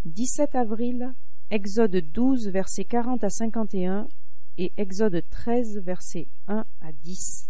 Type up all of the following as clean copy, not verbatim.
17 avril, Exode 12, versets 40 à 51 et Exode 13, versets 1 à 10.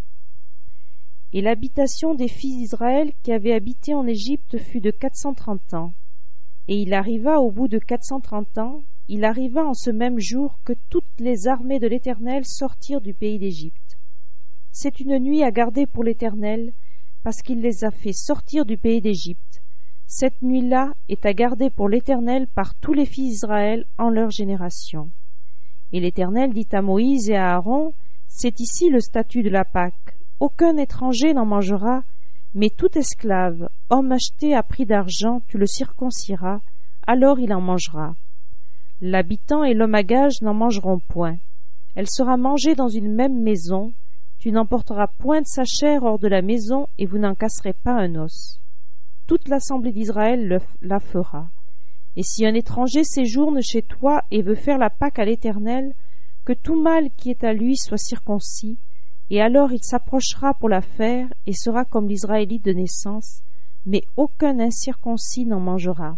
Et l'habitation des fils d'Israël qui avaient habité en Égypte fut de 430 ans. Et il arriva au bout de 430 ans, il arriva en ce même jour que toutes les armées de l'Éternel sortirent du pays d'Égypte. C'est une nuit à garder pour l'Éternel, parce qu'il les a fait sortir du pays d'Égypte. Cette nuit-là est à garder pour l'Éternel par tous les fils d'Israël en leur génération. Et l'Éternel dit à Moïse et à Aaron, c'est ici le statut de la Pâque. Aucun étranger n'en mangera, mais tout esclave, homme acheté à prix d'argent, tu le circonciras, alors il en mangera. L'habitant et l'homme à gage n'en mangeront point. Elle sera mangée dans une même maison. Tu n'emporteras point de sa chair hors de la maison, et vous n'en casserez pas un os. Toute l'assemblée d'Israël la fera. Et si un étranger séjourne chez toi et veut faire la Pâque à l'Éternel, que tout mâle qui est à lui soit circoncis, et alors il s'approchera pour la faire, et sera comme l'Israélite de naissance, mais aucun incirconcis n'en mangera.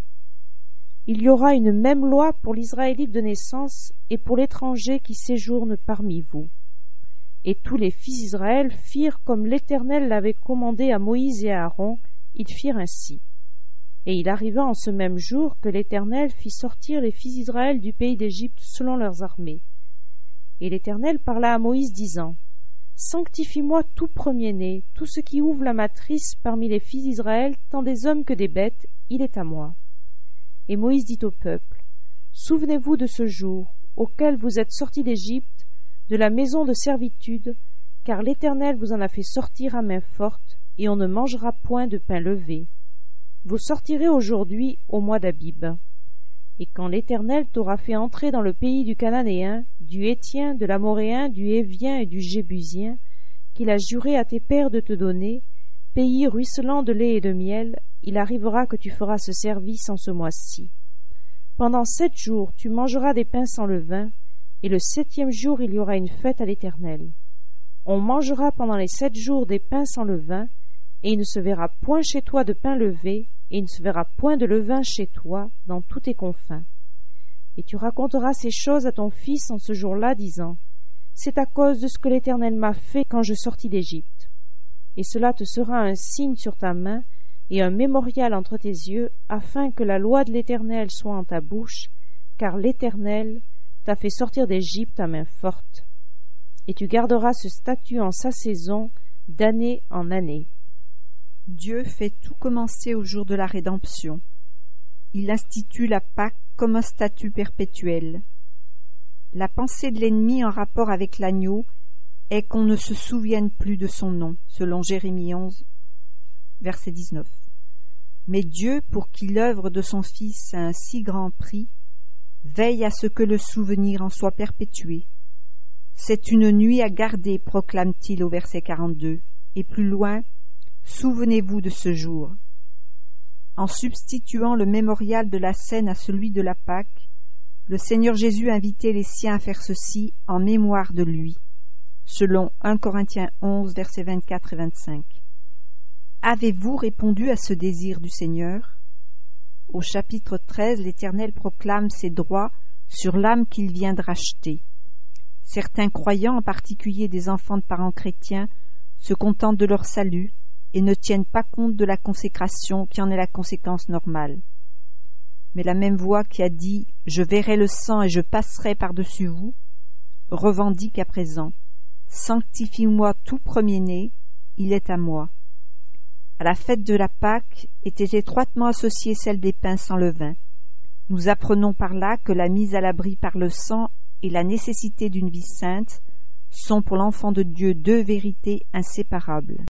Il y aura une même loi pour l'Israélite de naissance et pour l'étranger qui séjourne parmi vous. Et tous les fils d'Israël firent comme l'Éternel l'avait commandé à Moïse et à Aaron, ils firent ainsi. Et il arriva en ce même jour que l'Éternel fit sortir les fils d'Israël du pays d'Égypte selon leurs armées. Et l'Éternel parla à Moïse, disant, Sanctifie-moi tout premier-né, tout ce qui ouvre la matrice parmi les fils d'Israël, tant des hommes que des bêtes, il est à moi. Et Moïse dit au peuple, Souvenez-vous de ce jour, auquel vous êtes sortis d'Égypte, de la maison de servitude, car l'Éternel vous en a fait sortir à main forte, et on ne mangera point de pain levé. Vous sortirez aujourd'hui au mois d'Abib. Et quand l'Éternel t'aura fait entrer dans le pays du Cananéen, du Héthien, de l'Amoréen, du Hévien et du Jébusien, qu'il a juré à tes pères de te donner, pays ruisselant de lait et de miel, il arrivera que tu feras ce service en ce mois-ci. Pendant 7 jours tu mangeras des pains sans levain, et le 7e jour il y aura une fête à l'Éternel. On mangera pendant les 7 jours des pains sans levain, et il ne se verra point chez toi de pain levé, et il ne se verra point de levain chez toi dans tous tes confins. Et tu raconteras ces choses à ton fils en ce jour-là, disant, C'est à cause de ce que l'Éternel m'a fait quand je sortis d'Égypte. Et cela te sera un signe sur ta main, et un mémorial entre tes yeux, afin que la loi de l'Éternel soit en ta bouche, car l'Éternel t'a fait sortir d'Égypte à main forte. Et tu garderas ce statut en sa saison, d'année en année. Dieu fait tout commencer au jour de la rédemption. Il institue la Pâque comme un statut perpétuel. La pensée de l'ennemi en rapport avec l'agneau est qu'on ne se souvienne plus de son nom, selon Jérémie 11, verset 19. Mais Dieu, pour qui l'œuvre de son Fils a un si grand prix, veille à ce que le souvenir en soit perpétué. C'est une nuit à garder, proclame-t-il au verset 42, et plus loin, souvenez-vous de ce jour. En substituant le mémorial de la scène à celui de la Pâque, le Seigneur Jésus invitait les siens à faire ceci en mémoire de lui, selon 1 Corinthiens 11, versets 24 et 25. Avez-vous répondu à ce désir du Seigneur? Au chapitre 13, l'Éternel proclame ses droits sur l'âme qu'il vient de racheter. Certains croyants, en particulier des enfants de parents chrétiens, se contentent de leur salut et ne tiennent pas compte de la consécration qui en est la conséquence normale. Mais la même voix qui a dit « Je verrai le sang et je passerai par-dessus vous » revendique à présent « Sanctifie-moi tout premier-né, il est à moi ». À la fête de la Pâque était étroitement associée celle des pains sans levain. Nous apprenons par là que la mise à l'abri par le sang et la nécessité d'une vie sainte sont pour l'enfant de Dieu 2 vérités inséparables.